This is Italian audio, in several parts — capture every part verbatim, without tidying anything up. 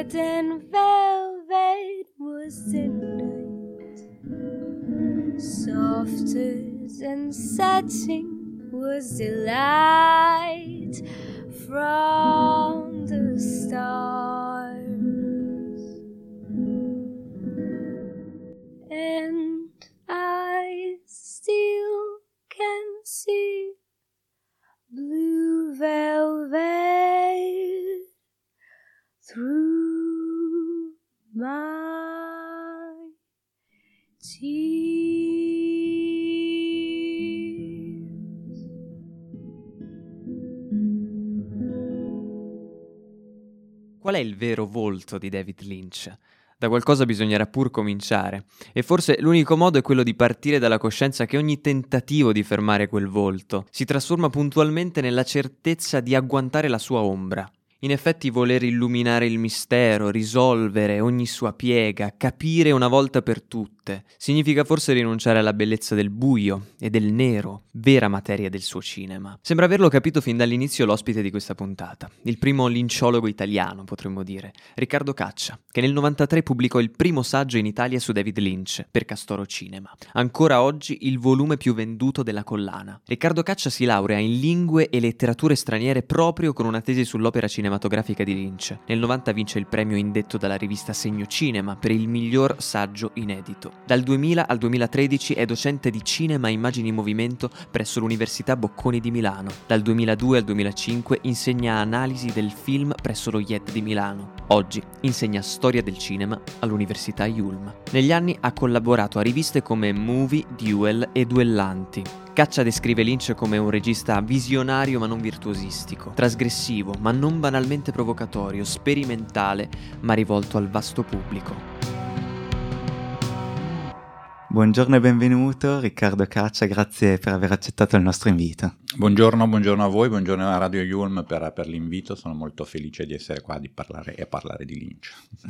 red and velvet was the night, softer than satin was the light from the stars, and I still can see blue velvet through my tears. Qual è il vero volto di David Lynch? Da qualcosa bisognerà pur cominciare, e forse l'unico modo è quello di partire dalla coscienza che ogni tentativo di fermare quel volto si trasforma puntualmente nella certezza di agguantare la sua ombra. In effetti voler illuminare il mistero, risolvere ogni sua piega, capire una volta per tutte, significa forse rinunciare alla bellezza del buio e del nero, vera materia del suo cinema. Sembra averlo capito fin dall'inizio l'ospite di questa puntata, il primo linciologo italiano, potremmo dire, Riccardo Caccia, che nel novantatré pubblicò il primo saggio in Italia su David Lynch, per Castoro Cinema. Ancora oggi il volume più venduto della collana. Riccardo Caccia si laurea in lingue e letterature straniere proprio con una tesi sull'opera cinematografica di Lynch. Nel novanta vince il premio indetto dalla rivista Segno Cinema per il miglior saggio inedito. Dal duemila al duemilatredici è docente di cinema e immagini in movimento presso l'Università Bocconi di Milano. Dal duemiladue al duemilacinque insegna analisi del film presso lo I E D di Milano. Oggi insegna storia del cinema all'Università Yulm. Negli anni ha collaborato a riviste come Movie, Duel e Duellanti. Caccia descrive Lynch come un regista visionario ma non virtuosistico, trasgressivo ma non banalmente provocatorio, sperimentale ma rivolto al vasto pubblico. Buongiorno e benvenuto Riccardo Caccia, grazie per aver accettato il nostro invito. Buongiorno, buongiorno a voi, buongiorno a Radio Yulm per, per l'invito, sono molto felice di essere qua di parlare, e parlare di Lynch.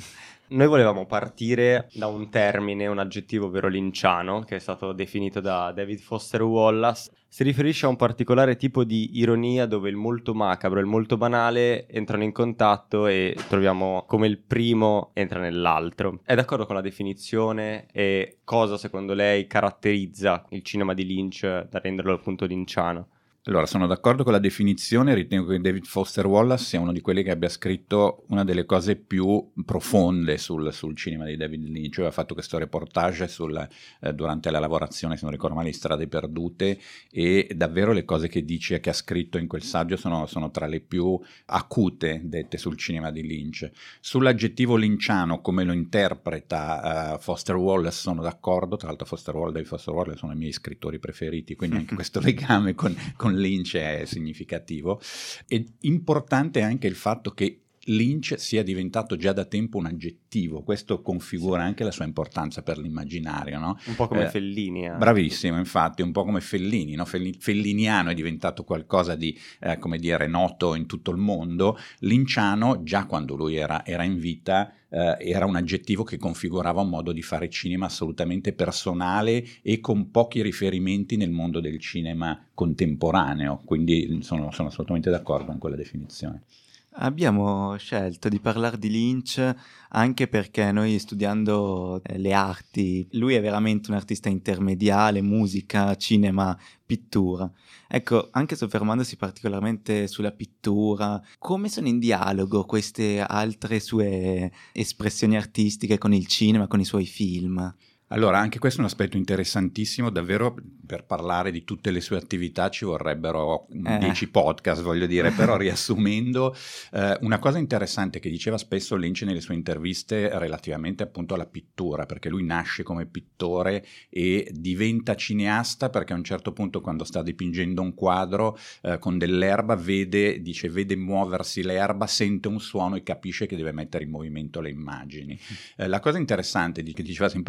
Noi volevamo partire da un termine, un aggettivo vero linciano, che è stato definito da David Foster Wallace. Si riferisce a un particolare tipo di ironia dove il molto macabro e il molto banale entrano in contatto e troviamo come il primo entra nell'altro. È d'accordo con la definizione e cosa secondo lei caratterizza il cinema di Lynch da renderlo appunto linciano? Allora, sono d'accordo con la definizione, ritengo che David Foster Wallace sia uno di quelli che abbia scritto una delle cose più profonde sul, sul cinema di David Lynch. Aveva fatto questo reportage sul, eh, durante la lavorazione, se non ricordo male, di Strade Perdute, e davvero le cose che dice, che ha scritto in quel saggio sono, sono tra le più acute dette sul cinema di Lynch. Sull'aggettivo linciano, come lo interpreta uh, Foster Wallace, sono d'accordo. Tra l'altro Foster Wallace, David Foster Wallace sono i miei scrittori preferiti, quindi anche questo legame con, con Lynch è significativo. È importante anche il fatto che Lynch sia diventato già da tempo un aggettivo, questo configura sì. anche la sua importanza per l'immaginario, no? Un po' come eh, Fellini. Anche. Bravissimo, infatti, un po' come Fellini, no? Felliniano è diventato qualcosa di, eh, come dire, noto in tutto il mondo. Lynciano, già quando lui era, era in vita, eh, era un aggettivo che configurava un modo di fare cinema assolutamente personale e con pochi riferimenti nel mondo del cinema contemporaneo, quindi sono, sono assolutamente d'accordo con quella definizione. Abbiamo scelto di parlare di Lynch anche perché noi studiando le arti, lui è veramente un artista intermediale, musica, cinema, pittura. Ecco, anche soffermandosi particolarmente sulla pittura, come sono in dialogo queste altre sue espressioni artistiche con il cinema, con i suoi film? Allora, anche questo è un aspetto interessantissimo, davvero per parlare di tutte le sue attività ci vorrebbero eh. dieci podcast, voglio dire, però riassumendo, eh, una cosa interessante che diceva spesso Lynch nelle sue interviste relativamente appunto alla pittura, perché lui nasce come pittore e diventa cineasta perché a un certo punto quando sta dipingendo un quadro eh, con dell'erba vede, dice, vede muoversi l'erba, sente un suono e capisce che deve mettere in movimento le immagini. Eh, la cosa interessante di, che diceva sempre Lynch nei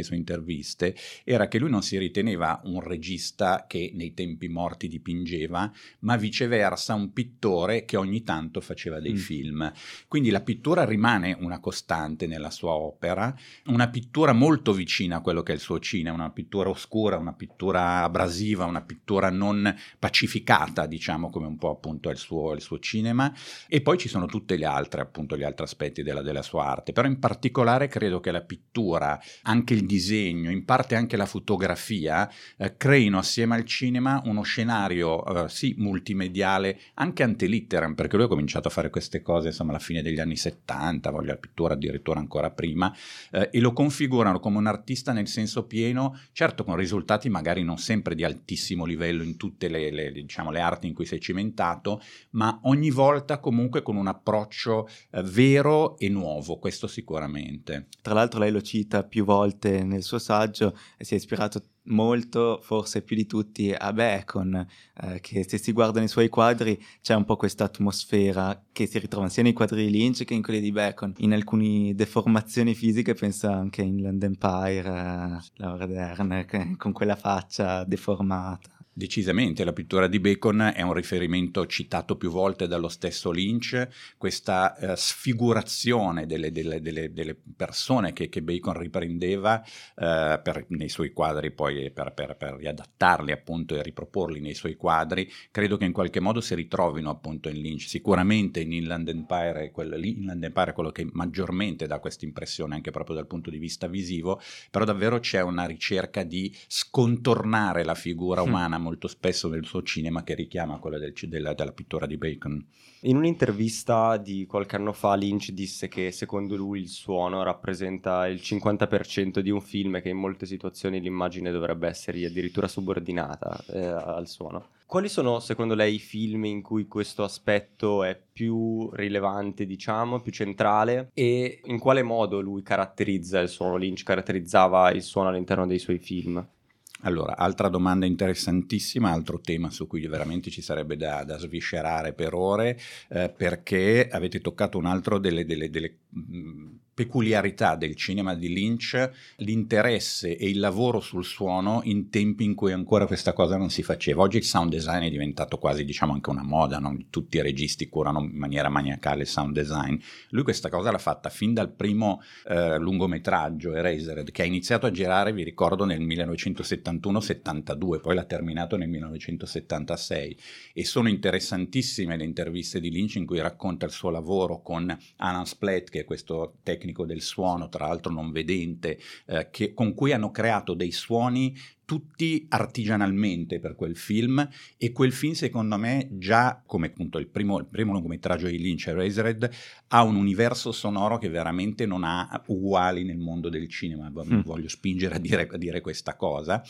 sue interviste, era che lui non si riteneva un regista che nei tempi morti dipingeva, ma viceversa un pittore che ogni tanto faceva dei mm. film. Quindi la pittura rimane una costante nella sua opera, una pittura molto vicina a quello che è il suo cinema, una pittura oscura, una pittura abrasiva, una pittura non pacificata, diciamo, come un po' appunto è il suo, il suo cinema. E poi ci sono tutte le altre, appunto, gli altri aspetti della, della sua arte, però in particolare credo che la pittura, anche il disegno, in parte anche la fotografia, eh, creino assieme al cinema uno scenario, eh, sì, multimediale, anche ante litteram, perché lui ha cominciato a fare queste cose, insomma, alla fine degli anni settanta, voglio la pittura addirittura ancora prima, eh, e lo configurano come un artista nel senso pieno, certo con risultati magari non sempre di altissimo livello in tutte le, le, diciamo, le arti in cui si è cimentato, ma ogni volta comunque con un approccio eh, vero e nuovo, questo sicuramente. Tra l'altro lei lo cita più volte nel suo saggio e si è ispirato molto, forse più di tutti, a Bacon, eh, che se si guardano i suoi quadri c'è un po' questa atmosfera che si ritrova sia nei quadri di Lynch che in quelli di Bacon. In alcune deformazioni fisiche pensa anche in Inland Empire, eh, Laura Dern, che, con quella faccia deformata. Decisamente, la pittura di Bacon è un riferimento citato più volte dallo stesso Lynch, questa uh, sfigurazione delle, delle, delle, delle persone che, che Bacon riprendeva uh, per, nei suoi quadri, poi per, per, per riadattarli appunto e riproporli nei suoi quadri, credo che in qualche modo si ritrovino appunto in Lynch. Sicuramente in Inland Empire, quello, Inland Empire è quello che maggiormente dà questa impressione anche proprio dal punto di vista visivo, però davvero c'è una ricerca di scontornare la figura umana molto spesso nel suo cinema che richiama quella del, della, della pittura di Bacon. In un'intervista di qualche anno fa Lynch disse che secondo lui il suono rappresenta il cinquanta per cento di un film e che in molte situazioni l'immagine dovrebbe essere addirittura subordinata eh, al suono. Quali sono secondo lei i film in cui questo aspetto è più rilevante, diciamo, più centrale, e in quale modo lui caratterizza il suono, Lynch caratterizzava il suono all'interno dei suoi film? Allora, altra domanda interessantissima, altro tema su cui veramente ci sarebbe da, da sviscerare per ore, eh, perché avete toccato un altro delle, delle, delle mh, peculiarità del cinema di Lynch, l'interesse e il lavoro sul suono in tempi in cui ancora questa cosa non si faceva. Oggi il sound design è diventato quasi, diciamo, anche una moda, no? Tutti i registi curano in maniera maniacale il sound design. Lui questa cosa l'ha fatta fin dal primo eh, lungometraggio, Eraserhead, che ha iniziato a girare, vi ricordo, nel millenovecentosettantuno settantadue, poi l'ha terminato nel millenovecentosettantasei, e sono interessantissime le interviste di Lynch in cui racconta il suo lavoro con Alan Splett, che è questo tecnico del suono, tra l'altro non vedente, eh, che, con cui hanno creato dei suoni tutti artigianalmente per quel film, e quel film secondo me già come appunto il primo, il primo lungometraggio di Lynch, Eraserhead, ha un universo sonoro che veramente non ha uguali nel mondo del cinema. Mm. Voglio spingere a dire, a dire questa cosa.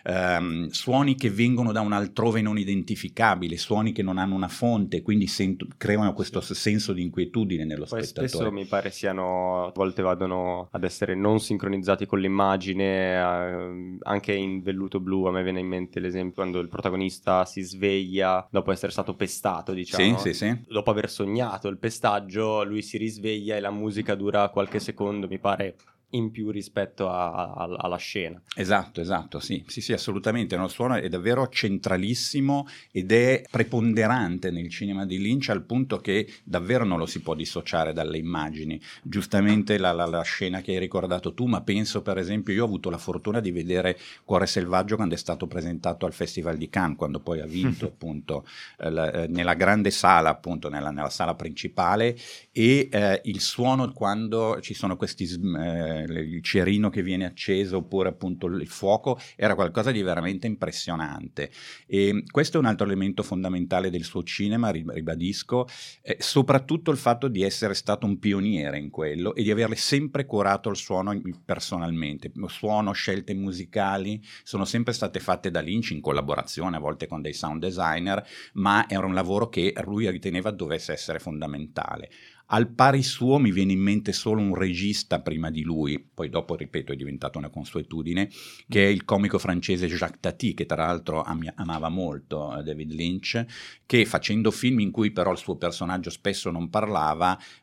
Um, suoni che vengono da un altrove non identificabile, suoni che non hanno una fonte, quindi sento, creano questo senso di inquietudine nello Poi spettatore. Spesso mi pare siano, a volte vadano ad essere non sincronizzati con l'immagine, eh, anche in velluto blu. A me viene in mente l'esempio quando il protagonista si sveglia dopo essere stato pestato, diciamo. Sì, sì, sì. Dopo aver sognato il pestaggio, lui si risveglia e la musica dura qualche secondo, mi pare, in più rispetto a, a, alla scena. Esatto, esatto, sì, sì, sì, assolutamente. Il suono è davvero centralissimo ed è preponderante nel cinema di Lynch, al punto che davvero non lo si può dissociare dalle immagini. Giustamente la, la, la scena che hai ricordato tu, ma penso per esempio, io ho avuto la fortuna di vedere Cuore Selvaggio quando è stato presentato al Festival di Cannes, quando poi ha vinto appunto eh, la, eh, nella grande sala, appunto nella, nella sala principale, e eh, il suono quando ci sono questi eh, il cerino che viene acceso oppure appunto il fuoco, era qualcosa di veramente impressionante. E questo è un altro elemento fondamentale del suo cinema, ribadisco, eh, soprattutto il fatto di essere stato un pioniere in quello e di averle sempre curato il suono personalmente. Il suono, scelte musicali sono sempre state fatte da Lynch in collaborazione a volte con dei sound designer, ma era un lavoro che lui riteneva dovesse essere fondamentale. Al pari suo mi viene in mente solo un regista prima di lui, poi dopo, ripeto, è diventata una consuetudine, che è il comico francese Jacques Tati, che tra l'altro am- amava molto David Lynch, che facendo film in cui però il suo personaggio spesso non parlava,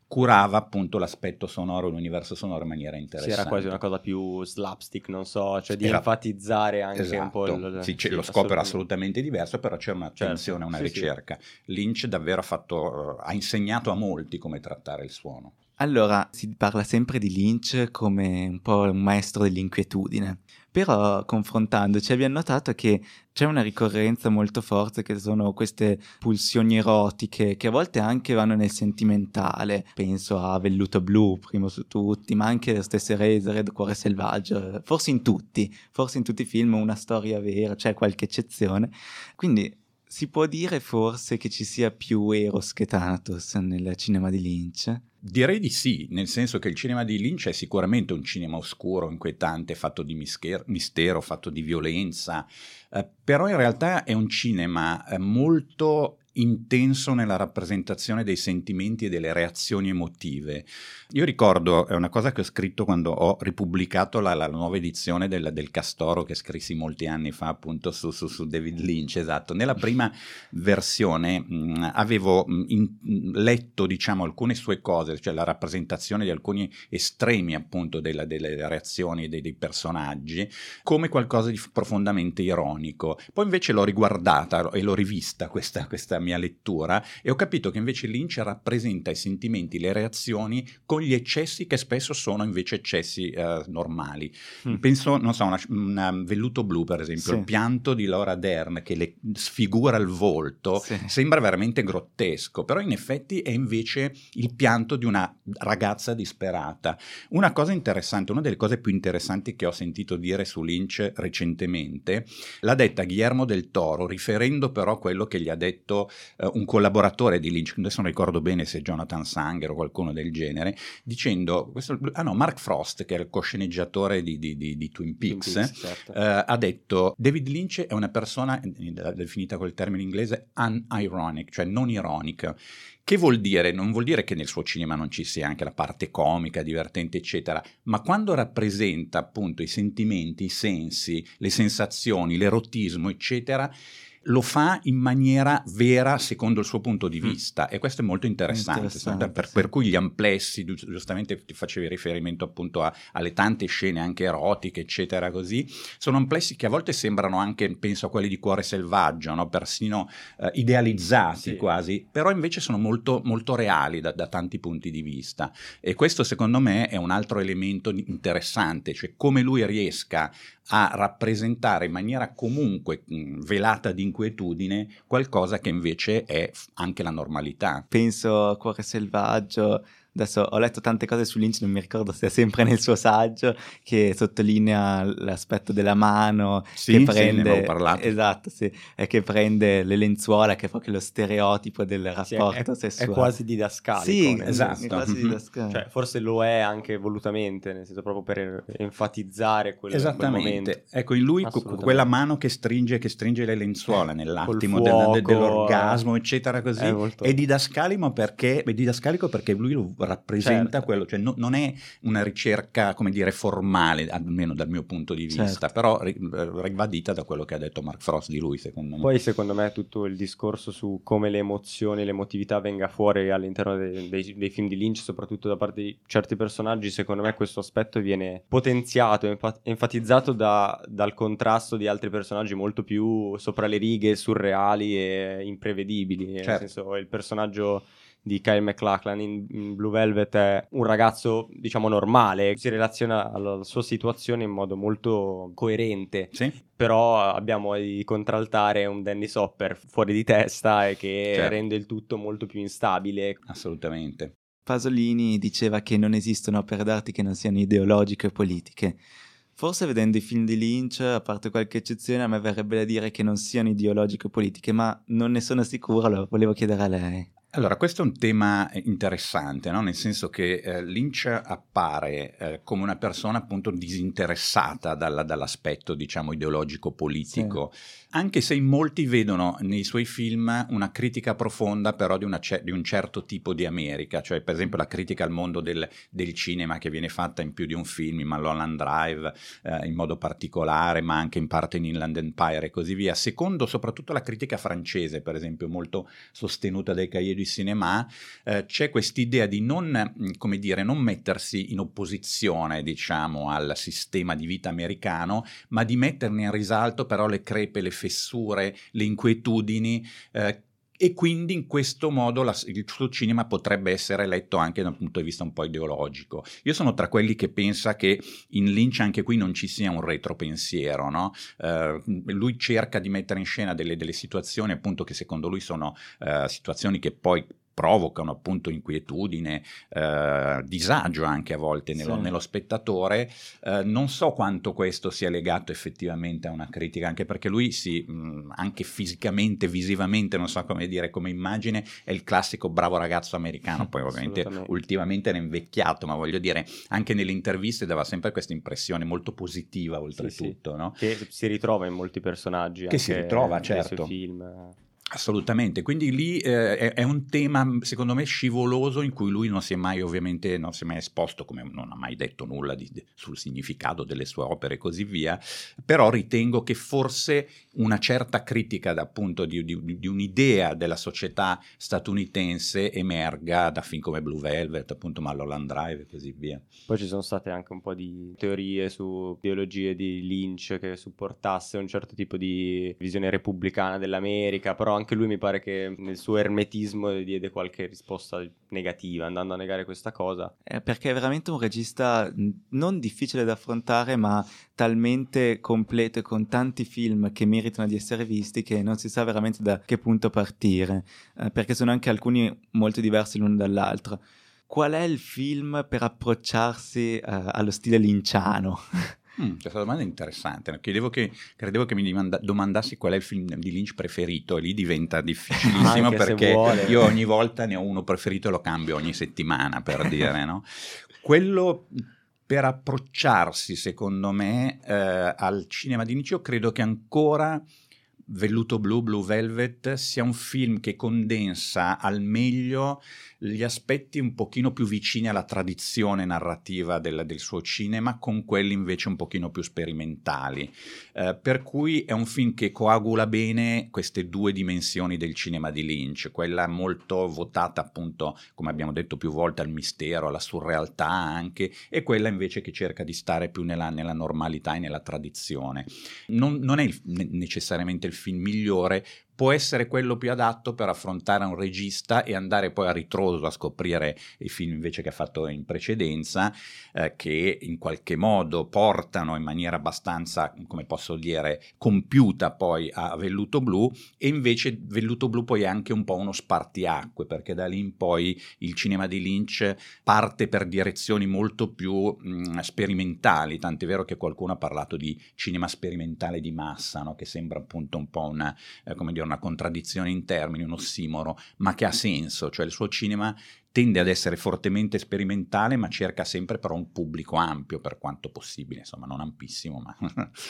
curava appunto l'aspetto sonoro, l'universo sonoro in maniera Sì, interessante. era quasi una cosa più slapstick, non so, cioè di Era- enfatizzare anche Esatto. un po' il... Sì, c'è- sì, lo scopo era assolutamente. assolutamente diverso, però c'era un'attenzione, Certo, una sì, sì. ricerca. Lynch davvero ha, fatto, ha insegnato a molti come trattare il suono. Allora, si parla sempre di Lynch come un po' un maestro dell'inquietudine, però confrontandoci abbiamo notato che c'è una ricorrenza molto forte che sono queste pulsioni erotiche che a volte anche vanno nel sentimentale, penso a Velluto Blu primo su tutti, ma anche lo stesso Eraserhead, Cuore Selvaggio, forse in tutti, forse in tutti i film una storia vera, c'è qualche eccezione, quindi si può dire forse che ci sia più Eros che Thanatos nel cinema di Lynch? Direi di sì, nel senso che il cinema di Lynch è sicuramente un cinema oscuro, inquietante, fatto di mischer- mistero, fatto di violenza, eh, però in realtà è un cinema eh, molto intenso nella rappresentazione dei sentimenti e delle reazioni emotive. Io ricordo, è una cosa che ho scritto quando ho ripubblicato la, la nuova edizione del, del Castoro che scrissi molti anni fa appunto su, su, su David Lynch, esatto. Nella prima versione mh, avevo mh, in, mh, letto diciamo alcune sue cose, cioè la rappresentazione di alcuni estremi appunto della, delle reazioni dei, dei personaggi come qualcosa di profondamente ironico. Poi invece l'ho riguardata e l'ho rivista questa, questa mia lettura e ho capito che invece Lynch rappresenta i sentimenti, le reazioni con gli eccessi che spesso sono invece eccessi eh, normali. Mm. Penso, non so, una, una Velluto Blu per esempio, Sì. il pianto di Laura Dern che le sfigura il volto, Sì. sembra veramente grottesco, però in effetti è invece il pianto di una ragazza disperata. Una cosa interessante, una delle cose più interessanti che ho sentito dire su Lynch recentemente, l'ha detta Guillermo del Toro, riferendo però a quello che gli ha detto uh, un collaboratore di Lynch, adesso non ricordo bene se Jonathan Sanger o qualcuno del genere, dicendo, questo, ah no, Mark Frost, che è il cosceneggiatore di, di, di, di Twin Peaks, Twin Peaks, certo. uh, ha detto David Lynch è una persona, definita col termine inglese, unironic, cioè non ironica. Che vuol dire? Non vuol dire che nel suo cinema non ci sia anche la parte comica, divertente, eccetera, ma quando rappresenta appunto i sentimenti, i sensi, le sensazioni, l'erotismo, eccetera, lo fa in maniera vera secondo il suo punto di vista mm. e questo è molto interessante, interessante per, sì. per cui gli amplessi, giustamente ti facevi riferimento appunto a, alle tante scene anche erotiche eccetera così, sono amplessi che a volte sembrano anche, penso a quelli di Cuore Selvaggio, no? Persino eh, idealizzati sì. quasi, però invece sono molto, molto reali da, da tanti punti di vista e questo secondo me è un altro elemento interessante, cioè come lui riesca a rappresentare in maniera comunque mh, velata di inquietudine qualcosa che invece è anche la normalità. Penso a Cuore Selvaggio, adesso ho letto tante cose su Lynch, non mi ricordo se è sempre nel suo saggio, che sottolinea l'aspetto della mano, sì, che prende, sì, ne avevo parlato. Esatto, sì, e che prende le lenzuola, che è proprio lo stereotipo del rapporto sì, è, sessuale. È quasi didascalico. Sì, esatto. È quasi mm-hmm. didascalico. Cioè, forse lo è anche volutamente, nel senso proprio per enfatizzare quel, Esattamente. quel momento. Ecco, in lui quella mano che stringe, che stringe le lenzuola nell'attimo fuoco, del, dell'orgasmo, eccetera, così, è, molto... è didascalico perché, è didascalico perché lui lo rappresenta certo. quello, cioè no, non è una ricerca, come dire, formale, almeno dal mio punto di vista, certo. però ri, ribadita da quello che ha detto Mark Frost di lui, secondo me. Poi secondo me tutto il discorso su come le emozioni, l'emotività venga fuori all'interno dei, dei, dei film di Lynch, soprattutto da parte di certi personaggi, secondo me questo aspetto viene potenziato, enf- enfatizzato da, dal contrasto di altri personaggi molto più sopra le righe, surreali e imprevedibili. Certo. Nel senso, il personaggio di Kyle MacLachlan in, in Blue Velvet è un ragazzo, diciamo, normale, si relaziona alla sua situazione in modo molto coerente. Sì. Però abbiamo di contraltare un Dennis Hopper fuori di testa e che certo. rende il tutto molto più instabile. Assolutamente. Pasolini diceva che non esistono opere d'arte che non siano ideologiche o politiche. Forse vedendo i film di Lynch, a parte qualche eccezione, a me verrebbe da dire che non siano ideologiche o politiche, ma non ne sono sicuro, lo volevo chiedere a lei. Allora, questo è un tema interessante, no? Nel senso che eh, Lynch appare eh, come una persona appunto disinteressata dalla, dall'aspetto, diciamo, ideologico-politico, sì. Anche se in molti vedono nei suoi film una critica profonda però di, una ce- di un certo tipo di America, cioè per esempio la critica al mondo del, del cinema che viene fatta in più di un film, in Mulholland Drive eh, in modo particolare, ma anche in parte in Inland Empire e così via, secondo soprattutto la critica francese, per esempio, molto sostenuta dai Cahiers du cinéma, eh, c'è quest'idea di non, come dire, non mettersi in opposizione, diciamo, al sistema di vita americano, ma di metterne in risalto però le crepe, le fessure, le inquietudini, eh, e quindi in questo modo la, il suo cinema potrebbe essere letto anche da un punto di vista un po' ideologico. Io sono tra quelli che pensa che in Lynch anche qui non ci sia un retropensiero, no? Uh, lui cerca di mettere in scena delle, delle situazioni appunto che secondo lui sono uh, situazioni che poi provocano appunto inquietudine, eh, disagio anche a volte nello, sì. nello spettatore. Eh, non so quanto questo sia legato effettivamente a una critica, anche perché lui si, mh, anche fisicamente, visivamente, non so come dire, come immagine, è il classico bravo ragazzo americano, poi ovviamente ultimamente era invecchiato, ma voglio dire, anche nelle interviste dava sempre questa impressione molto positiva oltretutto, sì, sì. No? Che si ritrova in molti personaggi, che anche si ritrova, nei certo. suoi film. Assolutamente, quindi lì eh, è, è un tema secondo me scivoloso in cui lui non si è mai ovviamente non si è mai esposto, come non ha mai detto nulla di, di, sul significato delle sue opere e così via, però ritengo che forse una certa critica da, appunto di, di, di un'idea della società statunitense emerga da film come Blue Velvet, appunto Mulholland Drive e così via. Poi ci sono state anche un po' di teorie su ideologie di Lynch che supportasse un certo tipo di visione repubblicana dell'America, però anche lui mi pare che nel suo ermetismo diede qualche risposta negativa, andando a negare questa cosa. Eh, perché è veramente un regista non difficile da affrontare, ma talmente completo e con tanti film che meritano di essere visti che non si sa veramente da che punto partire, eh, perché sono anche alcuni molto diversi l'uno dall'altro. Qual è il film per approcciarsi uh, allo stile linciano? Mm, questa domanda è interessante. Chiedevo che, credevo che mi dimanda, domandassi qual è il film di Lynch preferito, e lì diventa difficilissimo Anche perché vuole. Io ogni volta ne ho uno preferito e lo cambio ogni settimana, per dire, no? Quello per approcciarsi, secondo me, eh, al cinema di Lynch, io credo che ancora Velluto Blu, Blue Velvet sia un film che condensa al meglio gli aspetti un pochino più vicini alla tradizione narrativa del, del suo cinema, con quelli invece un pochino più sperimentali, eh, per cui è un film che coagula bene queste due dimensioni del cinema di Lynch, quella molto votata appunto, come abbiamo detto più volte, al mistero, alla surrealtà anche, e quella invece che cerca di stare più nella, nella normalità e nella tradizione. Non, non è il, necessariamente il film migliore, può essere quello più adatto per affrontare un regista e andare poi a ritroso a scoprire i film invece che ha fatto in precedenza, eh, che in qualche modo portano in maniera abbastanza, come posso dire, compiuta poi a Velluto Blu, e invece Velluto Blu poi è anche un po' uno spartiacque, perché da lì in poi il cinema di Lynch parte per direzioni molto più mh, sperimentali, tant'è vero che qualcuno ha parlato di cinema sperimentale di massa, no? Che sembra appunto un po' una, eh, come dire, una contraddizione in termini, un ossimoro, ma che ha senso, cioè il suo cinema tende ad essere fortemente sperimentale, ma cerca sempre però un pubblico ampio per quanto possibile, insomma non ampissimo, ma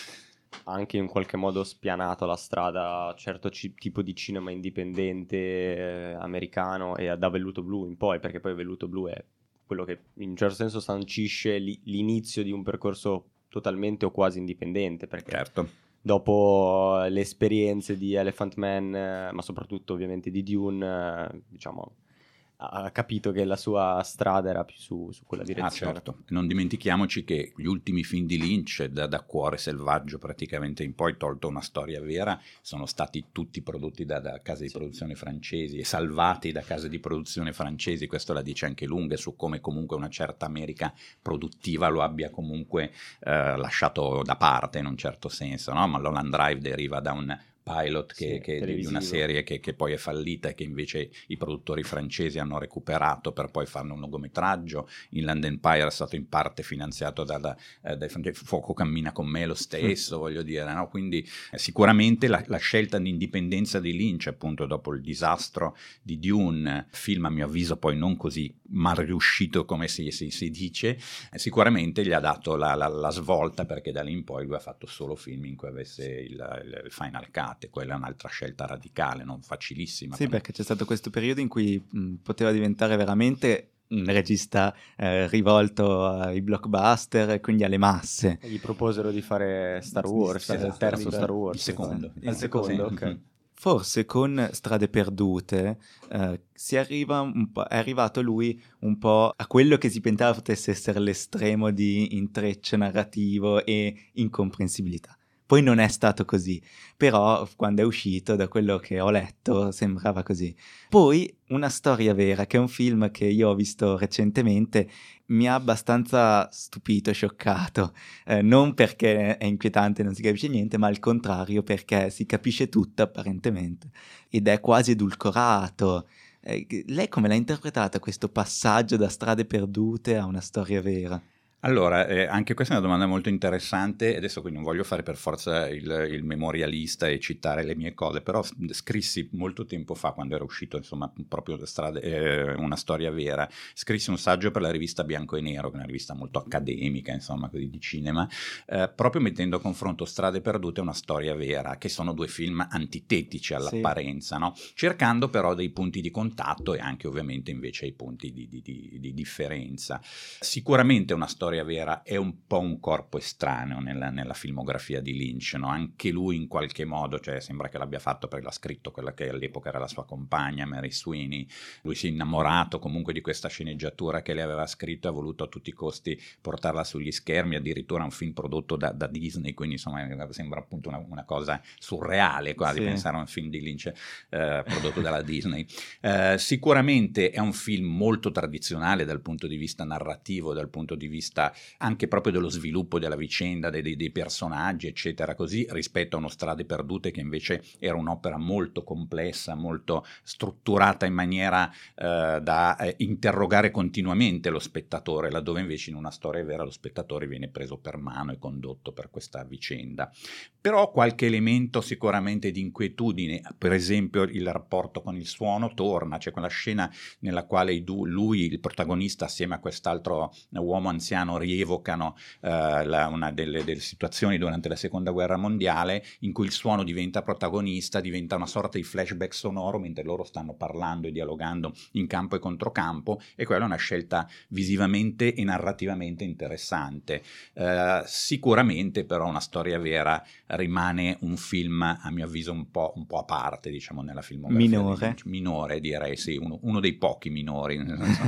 anche in qualche modo spianato la strada a certo ci- tipo di cinema indipendente eh, americano, e da Velluto Blu in poi, perché poi Velluto Blu è quello che in un certo senso sancisce li- l'inizio di un percorso totalmente o quasi indipendente, perché certo. Dopo le esperienze di Elephant Man, eh, ma soprattutto ovviamente di Dune, eh, diciamo, ha capito che la sua strada era più su, su quella direzione. Ah, certo. Non dimentichiamoci che gli ultimi film di Lynch, da, da Cuore selvaggio praticamente in poi, tolto una storia vera, sono stati tutti prodotti da, da case di produzione francesi e salvati da case di produzione francesi. Questo la dice anche lunga su come comunque una certa America produttiva lo abbia comunque eh, lasciato da parte in un certo senso, no? Mulholland Drive deriva da un pilot che, Sì, che di una serie che, che poi è fallita e che invece i produttori francesi hanno recuperato per poi farne un lungometraggio. Inland Empire è stato in parte finanziato da, da, eh, dai francesi. Fuoco cammina con me lo stesso, mm. voglio dire, no? Quindi eh, sicuramente la, la scelta di indipendenza di Lynch, appunto dopo il disastro di Dune, film a mio avviso poi non così mal riuscito come si, si, si dice, eh, sicuramente gli ha dato la, la, la svolta, perché da lì in poi lui ha fatto solo film in cui avesse il, il, il Final Cut. Quella è un'altra scelta radicale, non facilissima. Sì, perché c'è stato questo periodo in cui mh, poteva diventare veramente un regista eh, rivolto ai blockbuster e quindi alle masse. E gli proposero di fare Star Wars, Sì, il esatto, terzo esatto. Star Wars. Il secondo. Il secondo, ok. forse con Strade Perdute eh, si arriva un po', è arrivato lui un po' a quello che si pensava potesse essere l'estremo di intreccio narrativo e incomprensibilità. Poi non è stato così, però quando è uscito, da quello che ho letto, sembrava così. Poi Una storia vera, che è un film che io ho visto recentemente, mi ha abbastanza stupito, scioccato, eh, non perché è inquietante e non si capisce niente, ma al contrario perché si capisce tutto apparentemente, ed è quasi edulcorato. Eh, lei come l'ha interpretata questo passaggio da Strade Perdute a Una storia vera? Allora, eh, anche questa è una domanda molto interessante, adesso qui non voglio fare per forza il, il memorialista e citare le mie cose, però scrissi molto tempo fa, quando era uscito insomma proprio strade, eh, Una storia vera, scrissi un saggio per la rivista Bianco e Nero, che è una rivista molto accademica, insomma, così di cinema, eh, proprio mettendo a confronto Strade Perdute e Una storia vera, che sono due film antitetici all'apparenza, sì, no? Cercando però dei punti di contatto e anche ovviamente invece i punti di, di, di, di differenza. Sicuramente Una storia vera è un po' un corpo estraneo nella, nella filmografia di Lynch, no? Anche lui in qualche modo, cioè sembra che l'abbia fatto perché l'ha scritto quella che all'epoca era la sua compagna, Mary Sweeney. Lui si è innamorato comunque di questa sceneggiatura che lei aveva scritto e ha voluto a tutti i costi portarla sugli schermi, addirittura un film prodotto da, da Disney, quindi insomma sembra appunto una, una cosa surreale quasi, sì, pensare a un film di Lynch eh, prodotto dalla Disney. Eh, sicuramente è un film molto tradizionale dal punto di vista narrativo, dal punto di vista anche proprio dello sviluppo della vicenda, dei, dei personaggi, eccetera, così, rispetto a Uno Strade Perdute, che invece era un'opera molto complessa, molto strutturata in maniera eh, da eh, interrogare continuamente lo spettatore, laddove invece in Una storia vera lo spettatore viene preso per mano e condotto per questa vicenda. Però qualche elemento sicuramente di inquietudine, per esempio il rapporto con il suono, torna. C'è quella scena nella quale lui, il protagonista, assieme a quest'altro uomo anziano, rievocano eh, la, una delle, delle situazioni durante la seconda guerra mondiale in cui il suono diventa protagonista, diventa una sorta di flashback sonoro mentre loro stanno parlando e dialogando in campo e controcampo, e quella è una scelta visivamente e narrativamente interessante. Eh, sicuramente però Una storia vera rimane un film a mio avviso un po', un po' a parte, diciamo, nella filmografia minore, minore direi, sì, uno, uno dei pochi minori.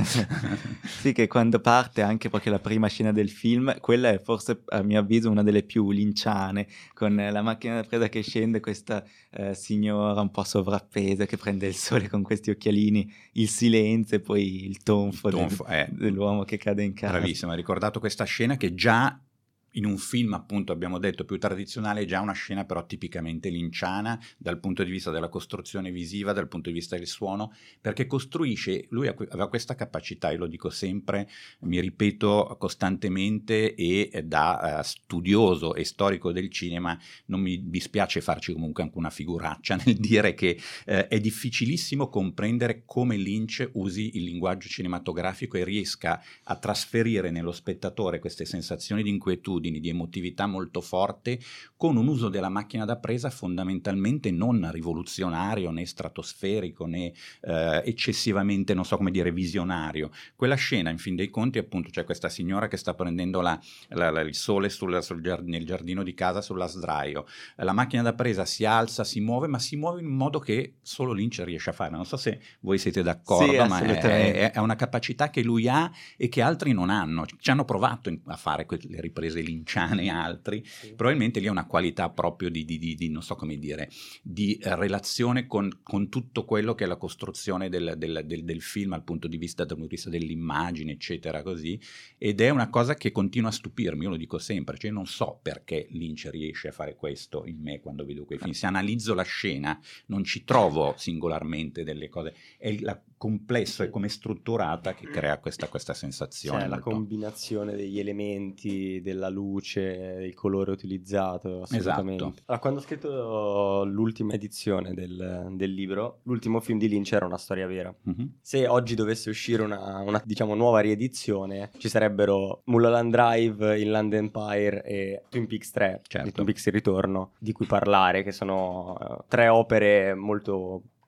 Sì, che quando parte anche proprio la prima scena del film, quella è forse a mio avviso una delle più linciane, con la macchina da presa che scende, questa eh, signora un po' sovrappesa che prende il sole con questi occhialini, il silenzio e poi il tonfo, il tonfo del, eh, dell'uomo che cade in casa. Bravissima, hai ricordato questa scena che già in un film, appunto, abbiamo detto più tradizionale, è già una scena però tipicamente linciana dal punto di vista della costruzione visiva, dal punto di vista del suono, perché costruisce, lui aveva questa capacità, io lo dico sempre, mi ripeto costantemente, e da uh, studioso e storico del cinema non mi dispiace farci comunque anche una figuraccia nel dire che uh, è difficilissimo comprendere come Lynch usi il linguaggio cinematografico e riesca a trasferire nello spettatore queste sensazioni di inquietudine, di emotività molto forte, con un uso della macchina da presa fondamentalmente non rivoluzionario né stratosferico né eh, eccessivamente, non so come dire, visionario. Quella scena, in fin dei conti, appunto, c'è questa signora che sta prendendo la, la, la, il sole sul, sul giard- nel giardino di casa sulla sdraio, la macchina da presa si alza, si muove, ma si muove in un modo che solo Lynch riesce a fare. Non so se voi siete d'accordo, sì, ma è, è, è una capacità che lui ha e che altri non hanno. Ci hanno provato a fare quelle riprese linciane, altri, sì. Probabilmente lì è una qualità proprio di, di, di, di non so come dire, di eh, relazione con, con tutto quello che è la costruzione del, del, del, del film al punto di vista, dal punto di vista dell'immagine, eccetera, così, ed è una cosa che continua a stupirmi, io lo dico sempre, cioè non so perché Lynch riesce a fare questo in me quando vedo quei film. Se analizzo la scena non ci trovo singolarmente delle cose, è la complesso e come è strutturata che crea questa, questa sensazione. Cioè molto... la combinazione degli elementi, della luce, del colore utilizzato, assolutamente. Esatto. Allora, quando ho scritto l'ultima edizione del, del libro, l'ultimo film di Lynch era Una storia vera. Mm-hmm. Se oggi dovesse uscire una, una, diciamo, nuova riedizione, ci sarebbero Mulholland Drive, Inland Empire e Twin Peaks tre, certo. Twin Peaks Il Ritorno, di cui parlare, che sono uh, tre opere molto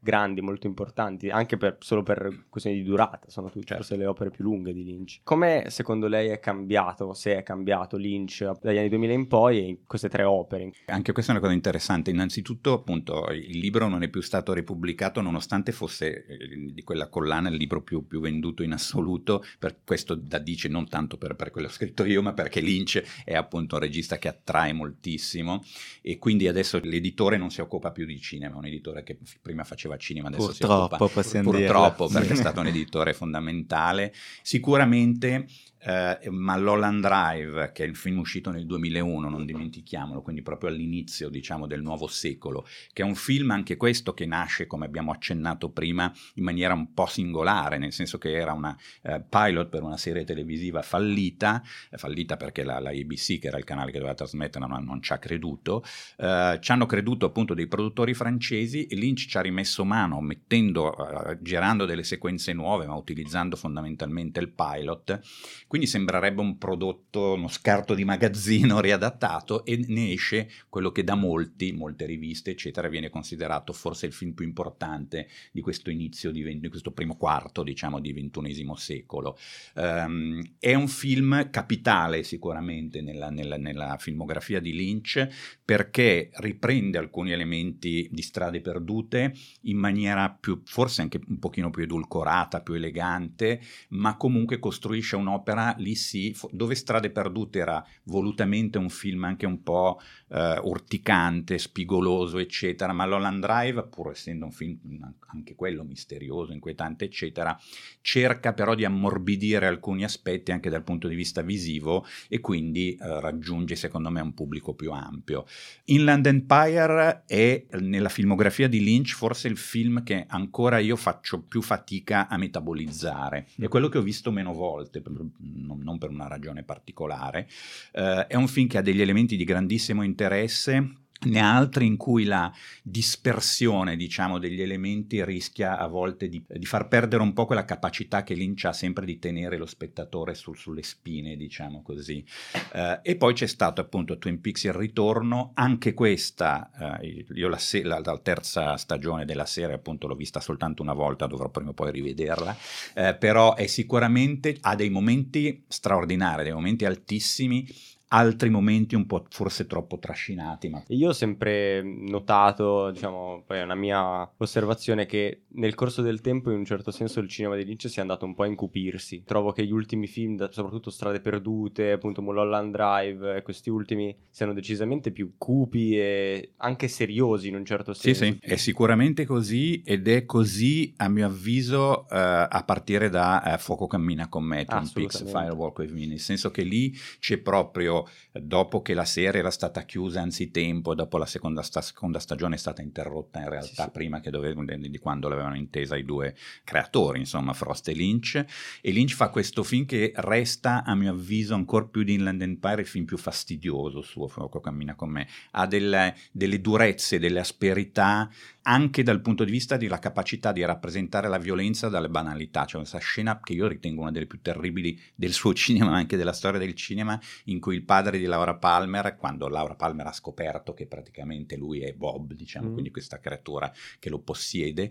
grandi, molto importanti, anche per, solo per questioni di durata, sono tutte Certo. forse le opere più lunghe di Lynch. Come secondo lei è cambiato, se è cambiato Lynch dagli anni duemila in poi e in queste tre opere? Anche questa è una cosa interessante. Innanzitutto, appunto, il libro non è più stato ripubblicato nonostante fosse eh, di quella collana il libro più, più venduto in assoluto. Per questo da dice non tanto per, per quello che ho scritto io, ma perché Lynch è appunto un regista che attrae moltissimo e quindi adesso l'editore non si occupa più di cinema, è un editore che prima faceva cinema, adesso Purtroppo, si occupa possiamo purtroppo dirlo. perché è stato un editore fondamentale. Sicuramente Uh, Mulholland Drive, che è il film uscito nel duemilauno, non dimentichiamolo, quindi proprio all'inizio, diciamo, del nuovo secolo, che è un film anche questo che nasce, come abbiamo accennato prima, in maniera un po' singolare, nel senso che era una uh, pilot per una serie televisiva fallita, fallita perché la, la A B C, che era il canale che doveva trasmettere, non, non ci ha creduto. Uh, ci hanno creduto appunto dei produttori francesi e Lynch ci ha rimesso mano, mettendo, uh, girando delle sequenze nuove, ma utilizzando fondamentalmente il pilot. Quindi sembrerebbe un prodotto, uno scarto di magazzino riadattato, e ne esce quello che da molti, molte riviste eccetera, viene considerato forse il film più importante di questo inizio, di, di questo primo quarto, diciamo, di ventunesimo secolo. Um, è un film capitale sicuramente nella, nella, nella filmografia di Lynch, perché riprende alcuni elementi di Strade perdute in maniera più, forse anche un pochino più edulcorata, più elegante, ma comunque costruisce un'opera lì sì, dove Strade perdute era volutamente un film anche un po' eh, urticante, spigoloso eccetera, ma Mulholland Drive, pur essendo un film anche quello misterioso, inquietante eccetera, cerca però di ammorbidire alcuni aspetti anche dal punto di vista visivo e quindi eh, raggiunge secondo me un pubblico più ampio. Inland Empire è nella filmografia di Lynch forse il film che ancora io faccio più fatica a metabolizzare, è quello che ho visto meno volte, non, non per una ragione particolare. Uh, è un film che ha degli elementi di grandissimo interesse, ne ha altri in cui la dispersione, diciamo, degli elementi rischia a volte di, di far perdere un po' quella capacità che Lynch ha sempre di tenere lo spettatore sul, sulle spine, diciamo così. Uh, e poi c'è stato appunto Twin Peaks: Il ritorno, anche questa, uh, io la, se- la, la terza stagione della serie appunto l'ho vista soltanto una volta, dovrò prima o poi rivederla, uh, però è sicuramente, ha dei momenti straordinari, dei momenti altissimi, altri momenti un po' forse troppo trascinati. Ma io ho sempre notato, diciamo, poi è una mia osservazione, che nel corso del tempo in un certo senso il cinema di Lynch sia andato un po' a incupirsi. Trovo che gli ultimi film, soprattutto Strade perdute, appunto Mulholland Drive, questi ultimi siano decisamente più cupi e anche seriosi in un certo senso. Sì, sì, è sicuramente così, ed è così a mio avviso uh, a partire da uh, Fuoco cammina con me, Twin Peaks: Fire Walk with Me, nel senso che lì c'è proprio, dopo che la serie era stata chiusa anzitempo, dopo la seconda, sta- seconda stagione è stata interrotta in realtà sì, sì. prima che dove, di quando l'avevano intesa i due creatori, insomma Frost e Lynch, e Lynch fa questo film che resta a mio avviso ancora più di Inland Empire il film più fastidioso suo, Fuoco cammina con me. Ha delle, delle durezze, delle asperità, anche dal punto di vista della capacità di rappresentare la violenza dalle banalità. C'è questa scena che io ritengo una delle più terribili del suo cinema, ma anche della storia del cinema, in cui il padre di Laura Palmer, quando Laura Palmer ha scoperto che praticamente lui è Bob, diciamo, mm. quindi questa creatura che lo possiede,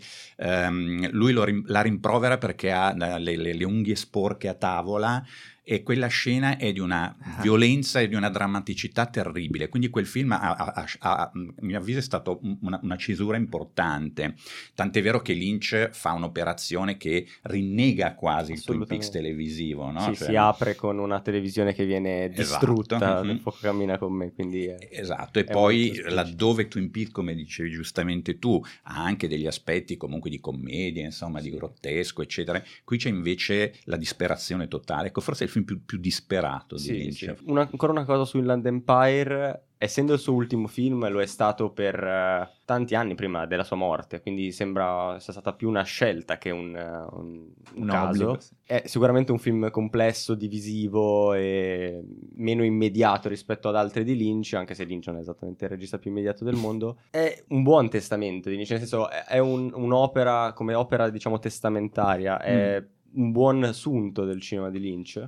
um, lui lo rim- la rimprovera perché ha le, le, le unghie sporche a tavola, e quella scena è di una violenza e di una drammaticità terribile. Quindi quel film ha, ha, ha, a mio avviso è stato una, una cesura importante, tant'è vero che Lynch fa un'operazione che rinnega quasi il Twin Peaks televisivo, no? Sì, cioè, si apre con una televisione che viene distrutta, esatto. del Fuoco cammina con me, quindi è, esatto, e poi laddove Twin Peaks, come dicevi giustamente tu, ha anche degli aspetti comunque di commedia, insomma, sì. di grottesco eccetera, qui c'è invece la disperazione totale. Ecco, forse è il film più, più disperato di sì, Lynch. Sì. Una, ancora una cosa su Inland Empire: essendo il suo ultimo film, lo è stato per uh, tanti anni prima della sua morte, quindi sembra sia stata più una scelta che un, uh, un, un, un caso. Obbligo. È sicuramente un film complesso, divisivo e meno immediato rispetto ad altri di Lynch, anche se Lynch non è esattamente il regista più immediato del mondo. È un buon testamento di Lynch, nel senso è un, un'opera, come opera diciamo testamentaria, è mm. un buon sunto del cinema di Lynch.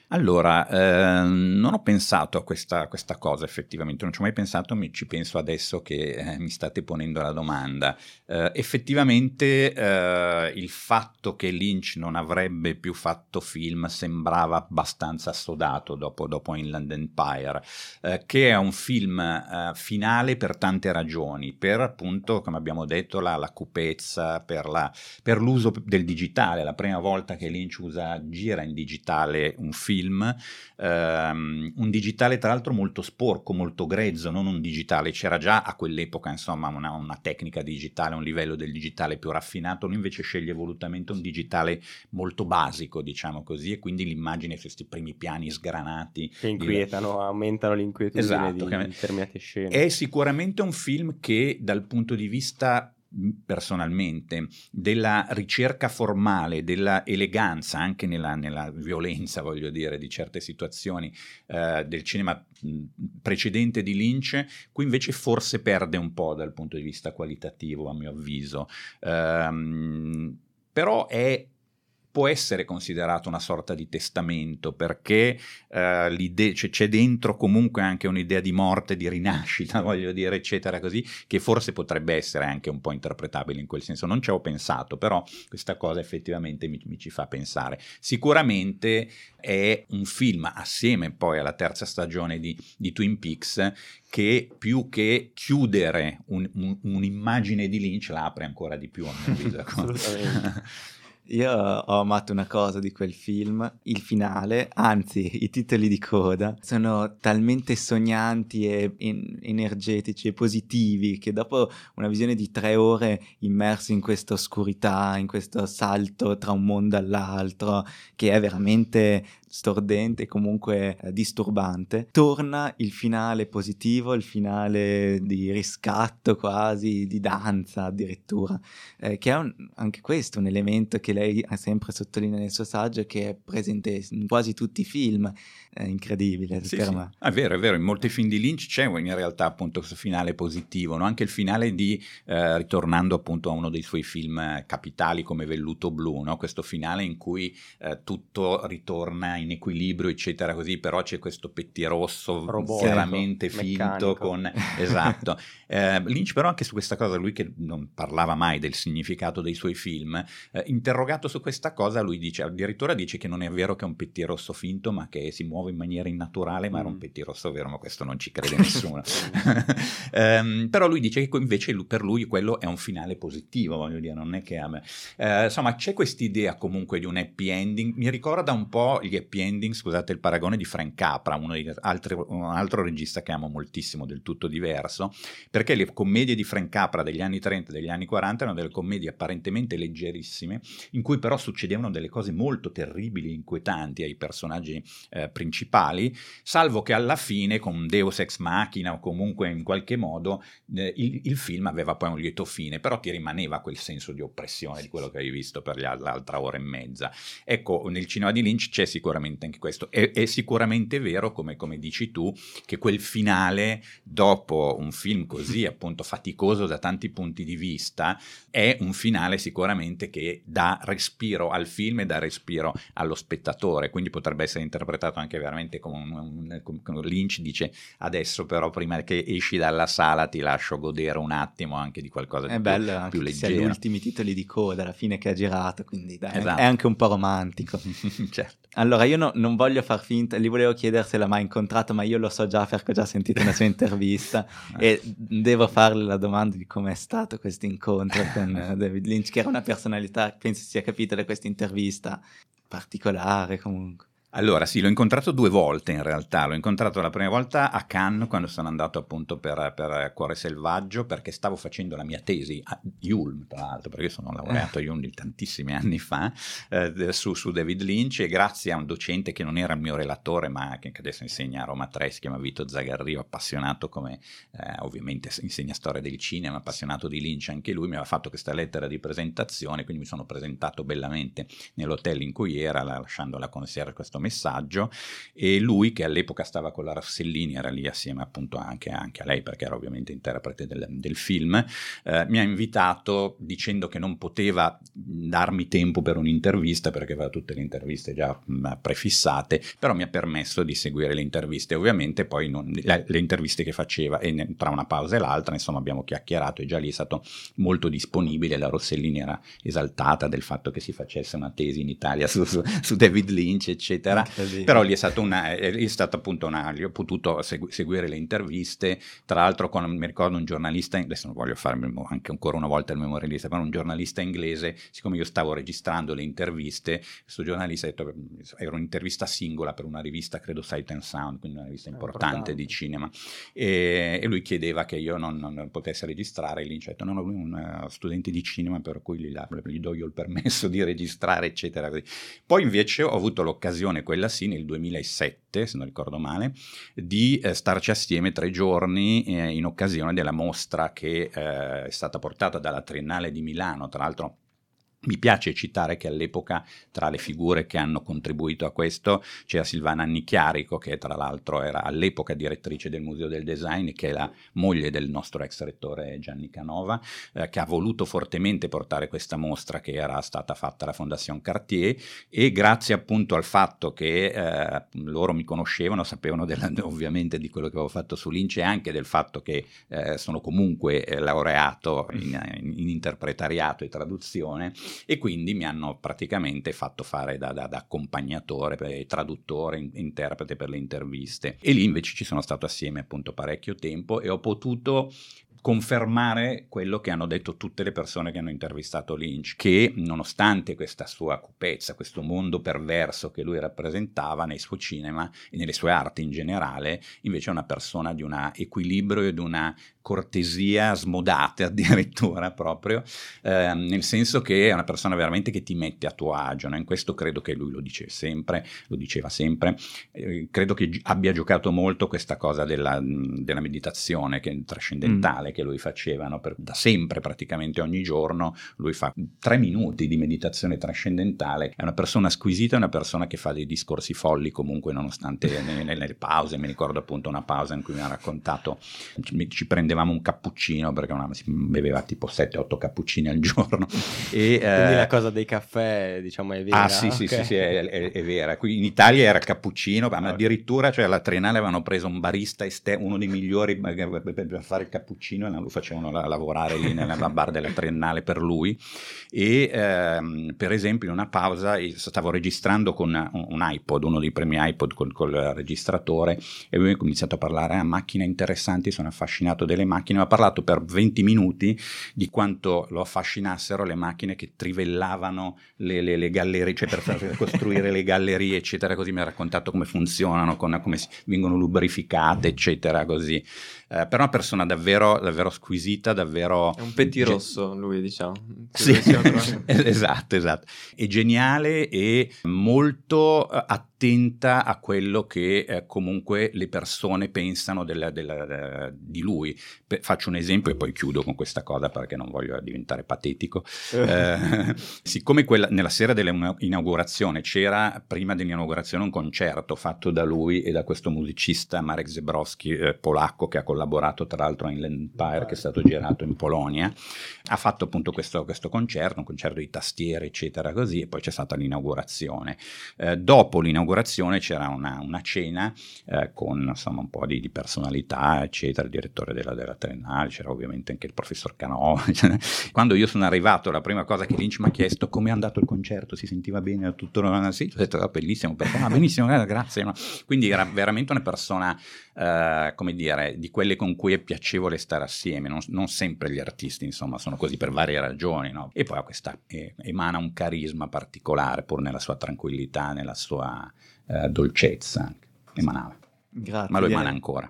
Allora, eh, non ho pensato a questa, a questa cosa effettivamente, non ci ho mai pensato, mi, ci penso adesso che eh, mi state ponendo la domanda. Eh, effettivamente eh, il fatto che Lynch non avrebbe più fatto film sembrava abbastanza assodato dopo, dopo Inland Empire, eh, che è un film eh, finale per tante ragioni, per appunto, come abbiamo detto, la, la cupezza, per, la, per l'uso del digitale, la prima volta che Lynch usa, gira in digitale un film, Film, ehm, un digitale tra l'altro molto sporco, molto grezzo, non un digitale, c'era già a quell'epoca insomma una, una tecnica digitale, un livello del digitale più raffinato, lui invece sceglie volutamente un digitale molto basico, diciamo così, e quindi l'immagine, questi primi piani sgranati che inquietano, di... aumentano l'inquietudine, esatto, di, che... di determinate scene. È sicuramente un film che dal punto di vista personalmente della ricerca formale, della eleganza anche nella, nella violenza, voglio dire, di certe situazioni eh, del cinema precedente di Lynch, qui invece forse perde un po' dal punto di vista qualitativo, a mio avviso, ehm, però è può essere considerato una sorta di testamento, perché uh, l'idea, cioè, c'è dentro comunque anche un'idea di morte, di rinascita, voglio dire, eccetera, così, che forse potrebbe essere anche un po' interpretabile in quel senso. Non ci ho pensato, però questa cosa effettivamente mi, mi ci fa pensare. Sicuramente è un film, assieme poi alla terza stagione di, di Twin Peaks, che più che chiudere un, un, un'immagine di Lynch la apre ancora di più, a mio avviso. Assolutamente. Io ho amato una cosa di quel film, il finale, anzi i titoli di coda sono talmente sognanti e en- energetici e positivi che dopo una visione di tre ore immersi in questa oscurità, in questo salto tra un mondo all'altro, che è veramente stordente e comunque eh, disturbante, torna il finale positivo, il finale di riscatto quasi, di danza addirittura, eh, che è un, anche questo un elemento che lei ha sempre sottolineato nel suo saggio, che è presente in quasi tutti i film, è incredibile sì, per sì. me. È vero, è vero, in molti film di Lynch c'è in realtà appunto questo finale positivo, no? Anche il finale di, eh, ritornando appunto a uno dei suoi film capitali come Velluto Blu, no? Questo finale in cui eh, tutto ritorna in equilibrio, eccetera, così, però c'è questo pettirosso robotico, chiaramente meccanico. finto con... esatto. Eh, Lynch però anche su questa cosa, lui che non parlava mai del significato dei suoi film, eh, interrogato su questa cosa, lui dice, addirittura dice che non è vero che è un pettirosso finto, ma che si muove in maniera innaturale, ma mm. era un pettirosso vero, ma questo non ci crede nessuno. um, però lui dice che invece per lui quello è un finale positivo, voglio dire, non è che... Uh, insomma, c'è quest'idea comunque di un happy ending, mi ricorda un po' gli happy ending, scusate il paragone, di Frank Capra, uno degli altri, un altro regista che amo moltissimo, del tutto diverso, perché le commedie di Frank Capra degli anni trenta e degli anni quaranta erano delle commedie apparentemente leggerissime, in cui però succedevano delle cose molto terribili, inquietanti ai personaggi eh, principali, salvo che alla fine, con un Deus ex machina o comunque in qualche modo, eh, il, il film aveva poi un lieto fine, però ti rimaneva quel senso di oppressione di quello che hai visto per l'altra ora e mezza. Ecco, nel cinema di Lynch c'è sicuramente anche questo. È, è sicuramente vero, come, come dici tu, che quel finale, dopo un film così appunto faticoso da tanti punti di vista, è un finale sicuramente che dà respiro al film e dà respiro allo spettatore, quindi potrebbe essere interpretato anche veramente come un, un, come Lynch dice: adesso però prima che esci dalla sala ti lascio godere un attimo anche di qualcosa di è più, bello, più leggero. È gli ultimi titoli di coda alla fine che ha girato, quindi dai, esatto. È anche un po' romantico. Certo. Allora io no, non voglio far finta, gli volevo chiedere se l'ha mai incontrato, ma io lo so già perché ho già sentito una sua intervista e devo farle la domanda di com'è stato questo incontro con David Lynch, che era una personalità, penso si sia capito da questa intervista, particolare comunque. Allora sì, l'ho incontrato due volte in realtà, l'ho incontrato la prima volta a Cannes quando sono andato appunto per, per Cuore Selvaggio, perché stavo facendo la mia tesi a Ulm, tra l'altro, perché io sono laureato a Ulm di tantissimi anni fa, eh, su, su David Lynch, e grazie a un docente che non era il mio relatore ma che adesso insegna a Roma tre, si chiama Vito Zagarrio, appassionato come eh, ovviamente insegna storia del cinema, appassionato di Lynch anche lui, mi aveva fatto questa lettera di presentazione, quindi mi sono presentato bellamente nell'hotel in cui era, lasciando la concierge questo messaggio, e lui, che all'epoca stava con la Rossellini, era lì assieme appunto anche, anche a lei, perché era ovviamente interprete del, del film, eh, mi ha invitato dicendo che non poteva darmi tempo per un'intervista perché aveva tutte le interviste già mh, prefissate, però mi ha permesso di seguire le interviste, ovviamente poi non, le, le interviste che faceva, e ne, tra una pausa e l'altra insomma abbiamo chiacchierato, e già lì è stato molto disponibile. La Rossellini era esaltata del fatto che si facesse una tesi in Italia su, su, su David Lynch eccetera, però lì è stata una, è stata appunto una, lì ho potuto segu- seguire le interviste, tra l'altro con, mi ricordo un giornalista, adesso non voglio fare anche ancora una volta il memorialista, però un giornalista inglese, siccome io stavo registrando le interviste, questo giornalista ha detto, era un'intervista singola per una rivista, credo Sight and Sound, quindi una rivista importante, importante. di cinema, e, e lui chiedeva che io non, non potesse registrare, e Lynch ha detto no, no, lui è un uh, studente di cinema per cui gli, gli do io il permesso di registrare eccetera. Poi invece ho avuto l'occasione, quella sì, nel duemilasette, se non ricordo male, di eh, starci assieme tre giorni eh, in occasione della mostra che eh, è stata portata dalla Triennale di Milano. Tra l'altro mi piace citare che all'epoca tra le figure che hanno contribuito a questo c'era Silvana Annichiarico, che tra l'altro era all'epoca direttrice del Museo del Design, che è la moglie del nostro ex rettore Gianni Canova, eh, che ha voluto fortemente portare questa mostra che era stata fatta alla Fondation Cartier, e grazie appunto al fatto che eh, loro mi conoscevano, sapevano della, ovviamente di quello che avevo fatto su Lynch, e anche del fatto che eh, sono comunque eh, laureato in, in interpretariato e traduzione, e quindi mi hanno praticamente fatto fare da, da, da accompagnatore, traduttore, in, interprete per le interviste, e lì invece ci sono stato assieme appunto parecchio tempo e ho potuto confermare quello che hanno detto tutte le persone che hanno intervistato Lynch, che nonostante questa sua cupezza, questo mondo perverso che lui rappresentava nel suo cinema e nelle sue arti in generale, invece è una persona di un equilibrio e di una cortesia smodate addirittura proprio, eh, nel senso che è una persona veramente che ti mette a tuo agio, no? In questo credo che lui lo dice sempre, lo diceva sempre, eh, credo che abbia giocato molto questa cosa della, della meditazione che è trascendentale, mm. che lui faceva, no? Per, da sempre praticamente ogni giorno lui fa tre minuti di meditazione trascendentale, è una persona squisita, è una persona che fa dei discorsi folli comunque nonostante nelle, nelle pause. Mi ricordo appunto una pausa in cui mi ha raccontato, ci, ci prendeva un cappuccino perché una, si beveva tipo sette otto cappuccini al giorno, e, quindi eh, la cosa dei caffè diciamo è vera. Ah sì sì okay. sì, sì è, è, è vera. Qui in Italia era cappuccino, ma addirittura cioè alla Triennale avevano preso un barista este- uno dei migliori per fare il cappuccino, e lo facevano lavorare lì nella bar della Triennale per lui, e ehm, per esempio in una pausa stavo registrando con un, un iPod, uno dei primi iPod col, col registratore, e lui ha iniziato a parlare a ah, macchine interessanti, sono affascinato delle macchine, mi ha parlato per venti minuti di quanto lo affascinassero le macchine che trivellavano le, le, le gallerie, cioè per, per costruire le gallerie eccetera, così mi ha raccontato come funzionano, con, come si, vengono lubrificate eccetera così, eh, però una persona davvero davvero squisita, davvero è un pettirosso lui, diciamo. Sì. esatto esatto è geniale e molto attenta a quello che eh, comunque le persone pensano della, della, di lui. Pe- faccio un esempio e poi chiudo con questa cosa perché non voglio diventare patetico. eh, siccome quella, nella sera dell'inaugurazione c'era prima dell'inaugurazione un concerto fatto da lui e da questo musicista Marek Zebrowski, eh, polacco, che ha collaborato tra l'altro in L'Empire, che è stato girato in Polonia, ha fatto appunto questo, questo concerto, un concerto di tastiere eccetera così, e poi c'è stata l'inaugurazione. Eh, dopo l'inaugurazione c'era una, una cena eh, con insomma un po' di, di personalità eccetera, il direttore della, della Triennale, c'era ovviamente anche il professor Canova. Quando io sono arrivato la prima cosa che Lynch mi ha chiesto: come è andato il concerto, si sentiva bene tutto? Sì, ho detto oh, bellissimo, perché? Ah, benissimo, grazie. No? Quindi era veramente una persona eh, come dire, di quelle con cui è piacevole stare assieme, non, non sempre gli artisti insomma sono così per varie ragioni, no? E poi ha questa eh, emana un carisma particolare pur nella sua tranquillità, nella sua eh, dolcezza, emanava. Grazie. Ma lo emana ancora.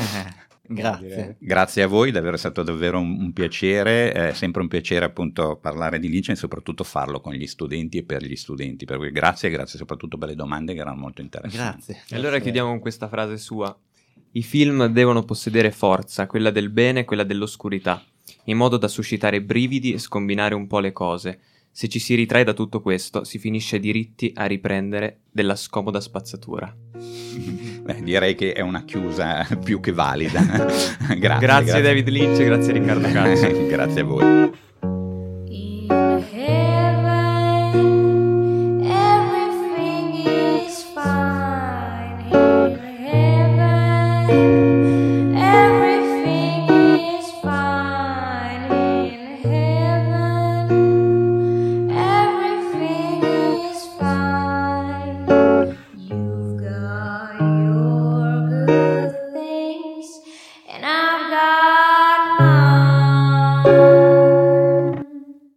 Grazie. Grazie a voi, davvero è stato davvero un, un piacere, è sempre un piacere appunto parlare di Lynch e soprattutto farlo con gli studenti e per gli studenti, per cui grazie e grazie soprattutto per le domande che erano molto interessanti. Grazie. E allora chiudiamo con questa frase sua: i film devono possedere forza, quella del bene e quella dell'oscurità, in modo da suscitare brividi e scombinare un po' le cose. Se ci si ritrae da tutto questo, si finisce diritti a riprendere della scomoda spazzatura. Beh, direi che è una chiusa più che valida. grazie, Grazie, grazie David Lynch, grazie Riccardo Caccia. Grazie a voi.